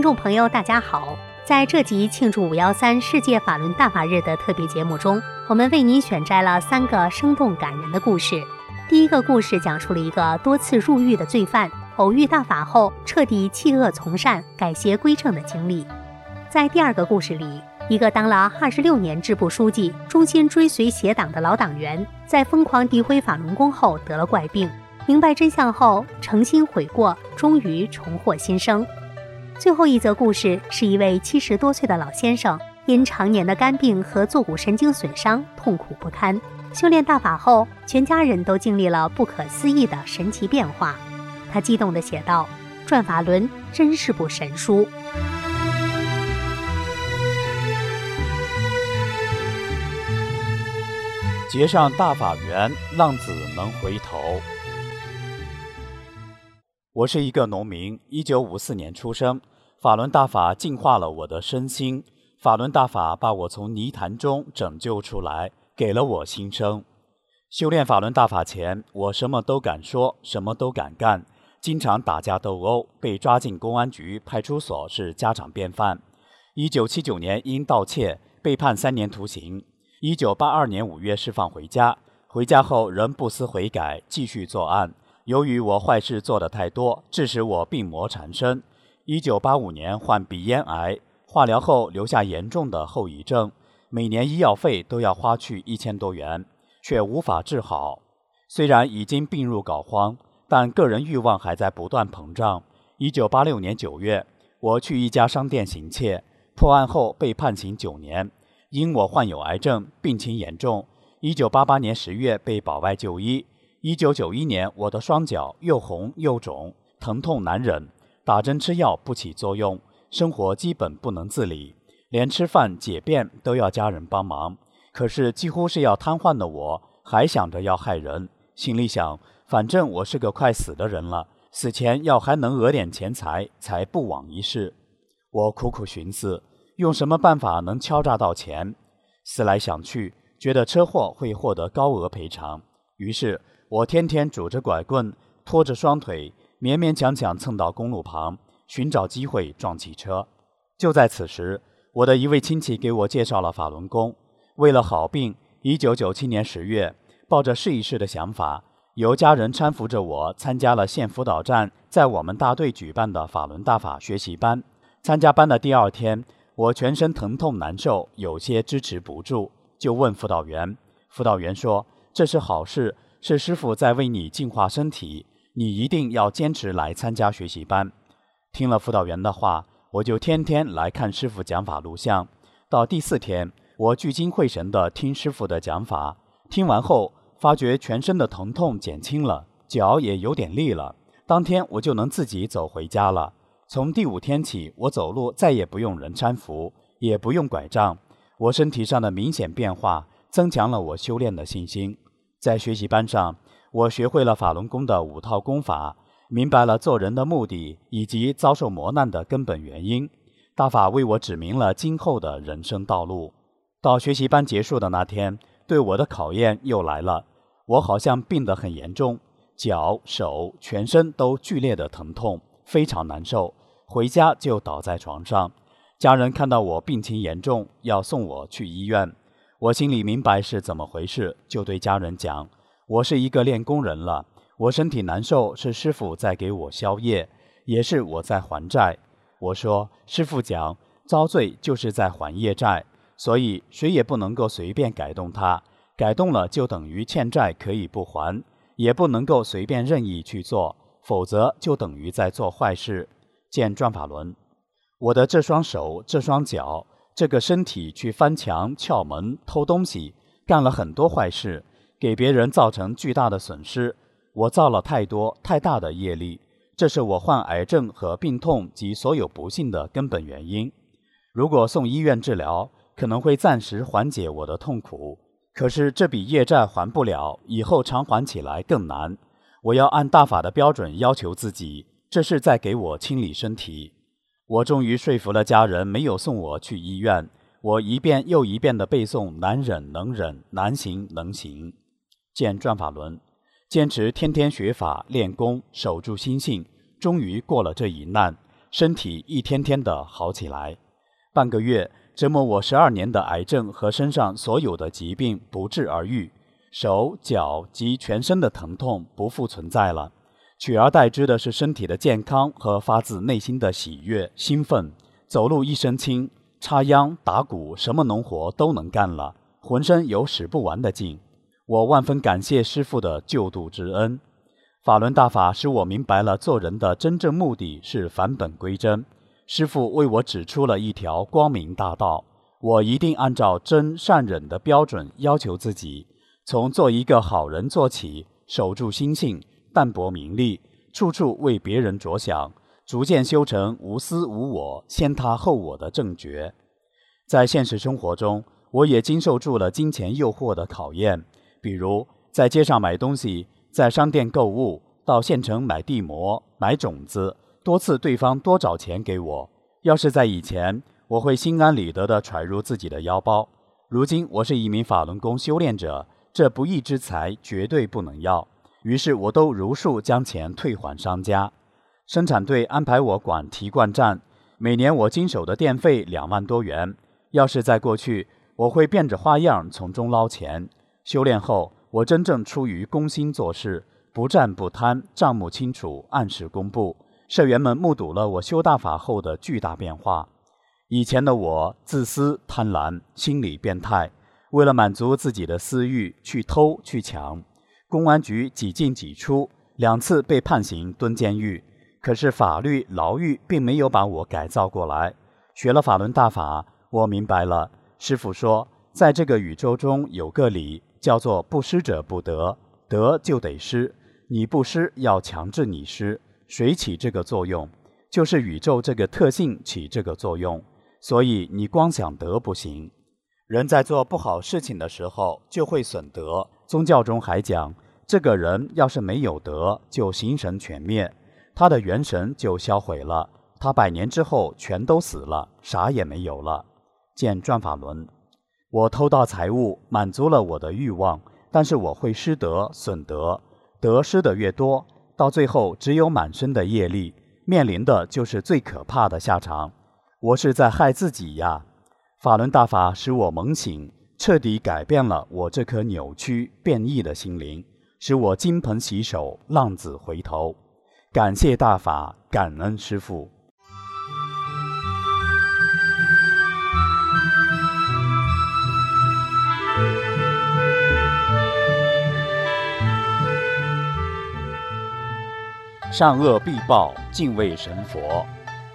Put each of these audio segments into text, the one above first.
众朋友大家好，在这集庆祝513世界法轮大法日的特别节目中，我们为您选摘了3个生动感人的故事。第一个故事讲述了一个多次入狱的罪犯偶遇大法后彻底弃恶从善、改邪归正的经历。在第二个故事里，一个当了26年支部书记、忠心追随邪党的老党员，在疯狂诋毁法轮功后得了怪病，明白真相后诚心悔过，终于重获新生。最后一则故事是一位70多岁的老先生，因常年的肝病和坐骨神经损伤痛苦不堪，修炼大法后，全家人都经历了不可思议的神奇变化。他激动地写道：转法轮真是部神书。 结上大法缘，浪子能回头。我是一个农民，1954年出生。法轮大法净化了我的身心，法轮大法把我从泥潭中拯救出来，给了我新生。修炼法轮大法前，我什么都敢说，什么都敢干，经常打架斗殴，被抓进公安局、派出所是家常便饭。1979年因盗窃被判3年徒刑，1982年5月释放回家。回家后仍不思悔改，继续作案。由于我坏事做得太多，致使我病魔缠身。1985年患鼻咽癌，化疗后留下严重的后遗症，每年医药费都要花去1000多元，却无法治好。虽然已经病入膏肓，但个人欲望还在不断膨胀。1986年9月，我去一家商店行窃，破案后被判刑9年。因我患有癌症，病情严重。1988年10月被保外就医。1991年，我的双脚又红又肿，疼痛难忍，打针吃药不起作用，生活基本不能自理，连吃饭解便都要家人帮忙。可是几乎是要瘫痪的我，还想着要害人，心里想，反正我是个快死的人了，死前要还能讹点钱财，才不枉一试。我苦苦寻思，用什么办法能敲诈到钱？思来想去，觉得车祸会获得高额赔偿，于是我天天拄着拐棍，拖着双腿，勉勉强强蹭到公路旁，寻找机会撞汽车。就在此时，我的一位亲戚给我介绍了法轮功。为了好病，1997年10月，抱着试一试的想法，由家人搀扶着我参加了县辅导站在我们大队举办的法轮大法学习班。参加班的第2天，我全身疼痛难受，有些支持不住，就问辅导员。辅导员说，这是好事，是师父在为你净化身体，你一定要坚持来参加学习班。听了辅导员的话，我就天天来看师父讲法录像。到第4天，我聚精会神地听师父的讲法，听完后发觉全身的疼痛减轻了，脚也有点力了，当天我就能自己走回家了。从第5天起，我走路再也不用人搀扶，也不用拐杖。我身体上的明显变化增强了我修炼的信心。在学习班上，我学会了法轮功的5套功法，明白了做人的目的以及遭受磨难的根本原因。大法为我指明了今后的人生道路。到学习班结束的那天，对我的考验又来了。我好像病得很严重，脚、手、全身都剧烈的疼痛，非常难受，回家就倒在床上。家人看到我病情严重，要送我去医院。我心里明白是怎么回事，就对家人讲，我是一个练功人了，我身体难受是师父在给我消业，也是我在还债。我说，师父讲，遭罪就是在还业债，所以谁也不能够随便改动它，改动了就等于欠债可以不还，也不能够随便任意去做，否则就等于在做坏事。见转法轮。我的这双手、这双脚、这个身体去翻墙、撬门、偷东西，干了很多坏事，给别人造成巨大的损失。我造了太多太大的业力，这是我患癌症和病痛及所有不幸的根本原因。如果送医院治疗，可能会暂时缓解我的痛苦，可是这笔业债还不了，以后偿还起来更难。我要按大法的标准要求自己，这是在给我清理身体。我终于说服了家人，没有送我去医院。我一遍又一遍地背诵难忍能忍，难行能行。见转法轮，坚持天天学法练功，守住心性，终于过了这一难。 身体一天天的好起来。半个月，折磨我12年的癌症和身上所有的疾病不治而愈，手脚及全身的疼痛不复存在了，取而代之的是身体的健康和发自内心的喜悦兴奋，走路一身轻，插秧打谷什么农活都能干了，浑身有使不完的劲。我万分感谢师父的救度之恩。法轮大法使我明白了做人的真正目的是返本归真，师父为我指出了一条光明大道，我一定按照真善忍的标准要求自己，从做一个好人做起，守住心性，淡泊名利，处处为别人着想，逐渐修成无私无我、先他后我的正觉。在现实生活中，我也经受住了金钱诱惑的考验，比如在街上买东西，在商店购物，到县城买地膜、买种子，多次对方多找钱给我。要是在以前，我会心安理得地揣入自己的腰包。如今我是一名法轮功修炼者，这不义之财绝对不能要。于是我都如数将钱退还商家。生产队安排我管提罐站，每年我经手的电费2万多元。要是在过去，我会变着花样从中捞钱。修炼后，我真正出于公心做事，不占不贪，账目清楚，按时公布。社员们目睹了我修大法后的巨大变化。以前的我自私贪婪，心理变态，为了满足自己的私欲去偷去抢，公安局几进几出，2次被判刑蹲监狱。可是法律牢狱并没有把我改造过来。学了法轮大法，我明白了，师父说在这个宇宙中有个理，叫做不施者不得，得就得施，你不施要强制你施，谁起这个作用？就是宇宙这个特性起这个作用，所以你光想得不行。人在做不好事情的时候就会损德，宗教中还讲，这个人要是没有德，就形神全灭，他的元神就销毁了，他100年之后全都死了，啥也没有了。见转法轮。我偷盗财物，满足了我的欲望，但是我会失德损德，德失的越多，到最后只有满身的业力，面临的就是最可怕的下场。我是在害自己呀！法轮大法使我猛醒，彻底改变了我这颗扭曲变异的心灵，使我金盆洗手，浪子回头。感谢大法，感恩师父。善恶必报，敬畏神佛。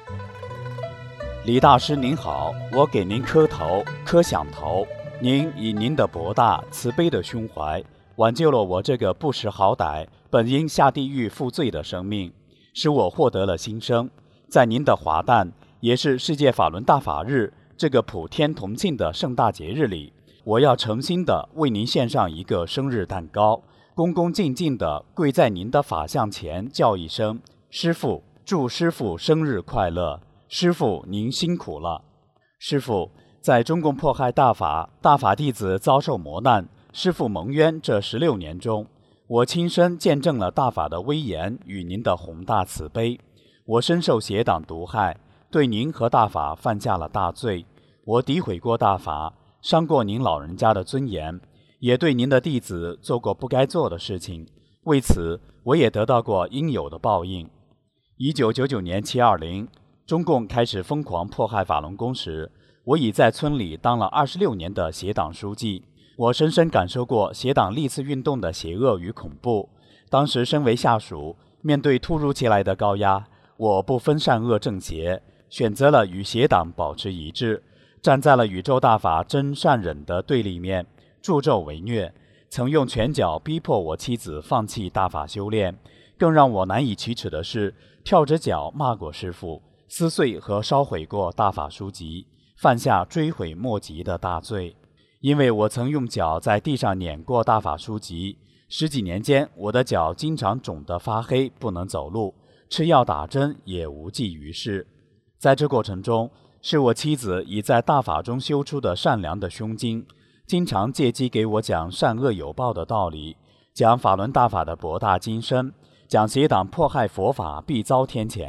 李大师您好，我给您磕头，磕响头。您以您的博大慈悲的胸怀，挽救了我这个不识好歹、本应下地狱负罪的生命，使我获得了新生。在您的华诞，也是世界法轮大法日这个普天同庆的盛大节日里，我要诚心的为您献上一个生日蛋糕，恭恭敬敬地跪在您的法像前，叫一声师父，祝师父生日快乐，师父您辛苦了。师父，在中共迫害大法弟子遭受磨难，师父蒙冤这16年中，我亲身见证了大法的威严与您的宏大慈悲。我深受邪党毒害，对您和大法犯下了大罪。我诋毁过大法，伤过您老人家的尊严，也对您的弟子做过不该做的事情，为此我也得到过应有的报应。1999年720，中共开始疯狂迫害法轮功时，我已在村里当了26年的协党书记，我深深感受过协党历次运动的邪恶与恐怖。当时身为下属，面对突如其来的高压，我不分善恶正邪，选择了与协党保持一致，站在了宇宙大法真善忍的对立面，助纣为虐，曾用拳脚逼迫我妻子放弃大法修炼。更让我难以启齿的是，跳着脚骂过师父，撕碎和烧毁过大法书籍，犯下追悔莫及的大罪。因为我曾用脚在地上碾过大法书籍，10几年间，我的脚经常肿得发黑，不能走路，吃药打针也无济于事。在这过程中，是我妻子已在大法中修出的善良的胸襟，经常借机给我讲善恶有报的道理，讲法轮大法的博大精深，讲邪党迫害佛法必遭天谴。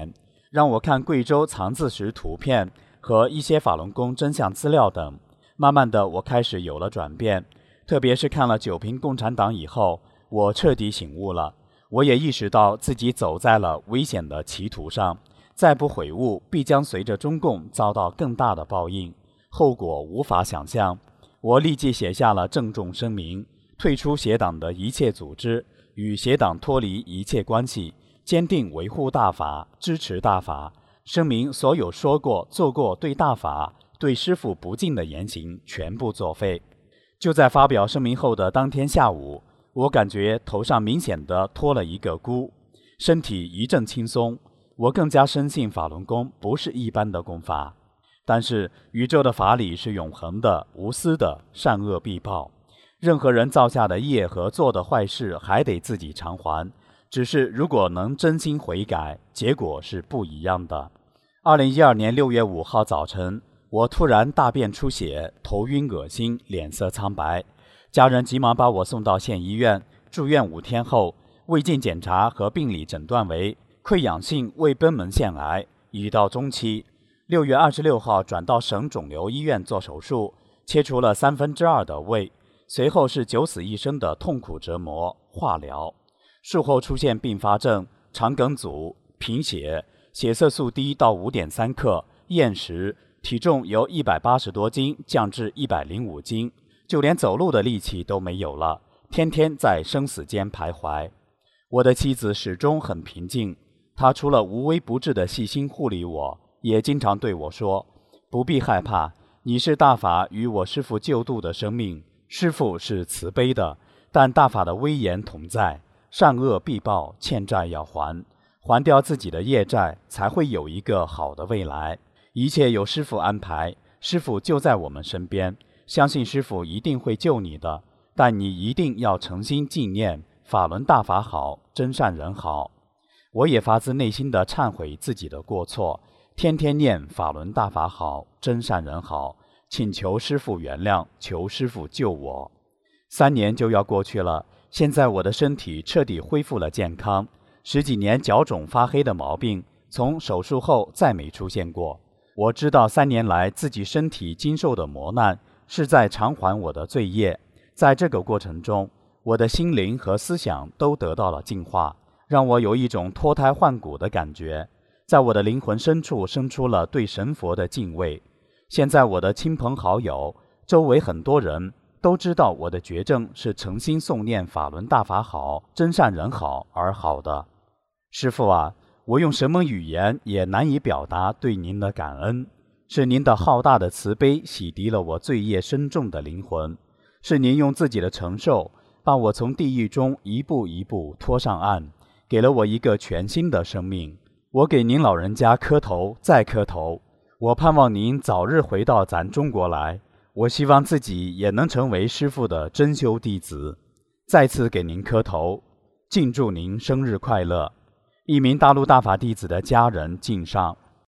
让我看贵州藏字石图片和一些法轮功真相资料等。慢慢的，我开始有了转变，特别是看了九评共产党以后，我彻底醒悟了。我也意识到自己走在了危险的歧途上，再不悔悟，必将随着中共遭到更大的报应，后果无法想象。我立即写下了郑重声明，退出协党的一切组织，与协党脱离一切关系，坚定维护大法，支持大法。声明所有说过做过对大法对师父不敬的言行全部作废。就在发表声明后的当天下午，我感觉头上明显地脱了一个箍，身体一阵轻松。我更加深信法轮功不是一般的功法，但是宇宙的法理是永恒的、无私的，善恶必报。任何人造下的业和做的坏事还得自己偿还，只是如果能真心悔改，结果是不一样的。2012年6月5号早晨，我突然大便出血，头晕恶心，脸色苍白。家人急忙把我送到县医院，住院5天后，胃镜检查和病理诊断为溃疡性胃贲门腺癌，已到中期。6月26号转到省肿瘤医院做手术，切除了2/3的胃，随后是九死一生的痛苦折磨化疗。术后出现并发症，肠梗阻、贫血，血色素低到 5.3 克，厌食，体重由180多斤降至105斤，就连走路的力气都没有了，天天在生死间徘徊。我的妻子始终很平静，她除了无微不至的细心护理我，也经常对我说，不必害怕，你是大法与我师父救度的生命，师父是慈悲的，但大法的威严同在，善恶必报，欠债要还，还掉自己的业债，才会有一个好的未来。一切有师父安排，师父就在我们身边，相信师父一定会救你的，但你一定要诚心纪念法轮大法好，真善人好。我也发自内心地忏悔自己的过错，天天念法轮大法好，真善人好，请求师父原谅，求师父救我。3年就要过去了，现在我的身体彻底恢复了健康，10几年脚肿发黑的毛病，从手术后再没出现过。我知道3年来自己身体经受的磨难，是在偿还我的罪业。在这个过程中，我的心灵和思想都得到了净化，让我有一种脱胎换骨的感觉，在我的灵魂深处生出了对神佛的敬畏。现在我的亲朋好友，周围很多人都知道我的绝症是诚心诵念法轮大法好，真善人好而好的。师父啊，我用什么语言也难以表达对您的感恩，是您的浩大的慈悲洗涤了我罪业深重的灵魂，是您用自己的承受把我从地狱中一步一步拖上岸，给了我一个全新的生命。我给您老人家磕头再磕头，我盼望您早日回到咱中国来，我希望自己也能成为师父的真修弟子。再次给您磕头，敬祝您生日快乐。一名大陆大法弟子的家人敬上。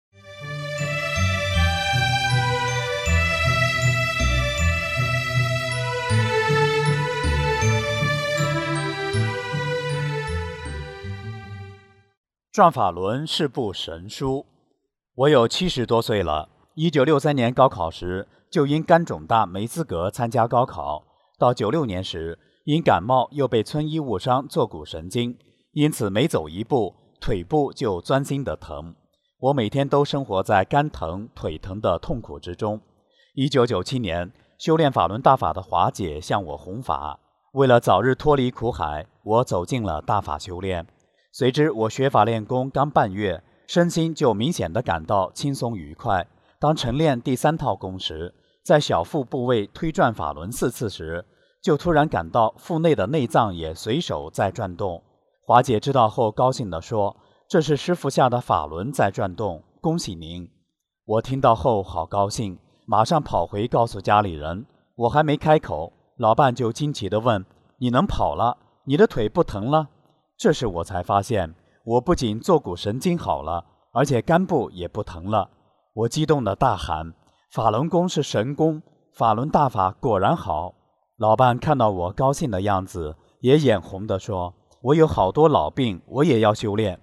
转法轮是部神书。我有70多岁了，1963年高考时就因肝肿大没资格参加高考，到96年时因感冒又被村医误伤坐骨神经，因此每走一步腿部就钻心的疼。我每天都生活在肝疼腿疼的痛苦之中。1997年修炼法轮大法的华姐向我弘法，为了早日脱离苦海，我走进了大法修炼。随之我学法练功刚半月，身心就明显地感到轻松愉快。当晨练第3套功时，在小腹部位推转法轮4次时，就突然感到腹内的内脏也随手在转动。华姐知道后高兴地说，这是师父下的法轮在转动，恭喜您。我听到后好高兴，马上跑回告诉家里人。我还没开口，老伴就惊奇地问，你能跑了？你的腿不疼了？这时我才发现，我不仅坐骨神经好了，而且肝部也不疼了。我激动地大喊，法轮功是神功，法轮大法果然好。老伴看到我高兴的样子，也眼红地说，我有好多老病，我也要修炼。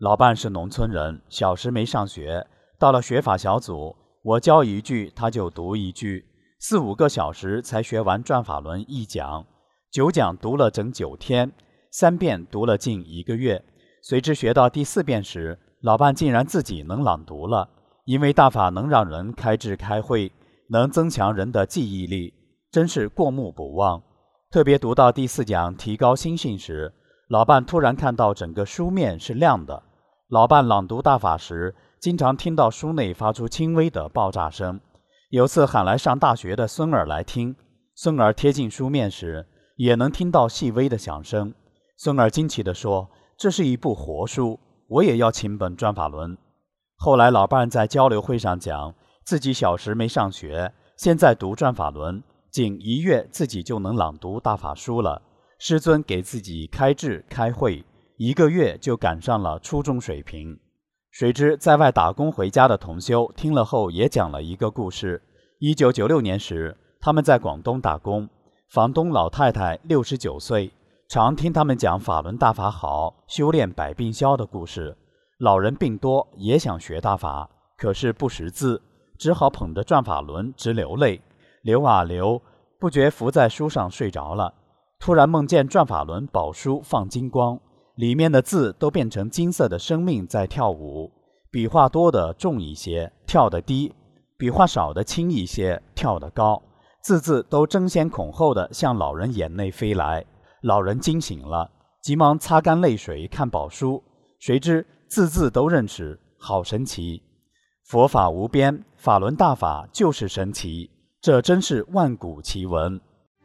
老伴是农村人，小时没上学，到了学法小组，我教一句他就读一句，4、5个小时才学完转法轮1讲，9讲读了整9天，3遍读了近1个月。随之学到第4遍时，老伴竟然自己能朗读了。因为大法能让人开智开慧，能增强人的记忆力，真是过目不忘。特别读到第4讲提高心性时，老伴突然看到整个书面是亮的。老伴朗读大法时，经常听到书内发出轻微的爆炸声。有次喊来上大学的孙儿来听，孙儿贴近书面时，也能听到细微的响声。孙儿惊奇地说：“这是一部活书，我也要请本转法轮。”后来老伴在交流会上讲，自己小时没上学，现在读转法轮，仅1月自己就能朗读大法书了。师尊给自己开智开慧，1个月就赶上了初中水平。谁知在外打工回家的同修听了后也讲了一个故事。1996年时，他们在广东打工，房东老太太69岁，常听他们讲法轮大法好，修炼百病消的故事。老人病多，也想学大法，可是不识字，只好捧着转法轮直流泪，流啊流，不觉伏在书上睡着了。突然梦见转法轮宝书放金光，里面的字都变成金色的生命在跳舞，笔画多的重一些，跳得低；笔画少的轻一些，跳得高。字字都争先恐后的向老人眼内飞来。老人惊醒了，急忙擦干泪水看宝书，谁知字字都认识，好神奇！佛法无边，法轮大法就是神奇，这真是万古奇闻。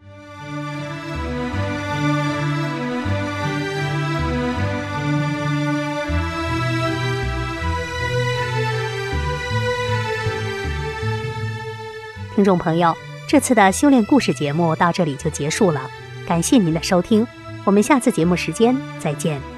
听众朋友，这次的修炼故事节目到这里就结束了，感谢您的收听，我们下次节目时间再见。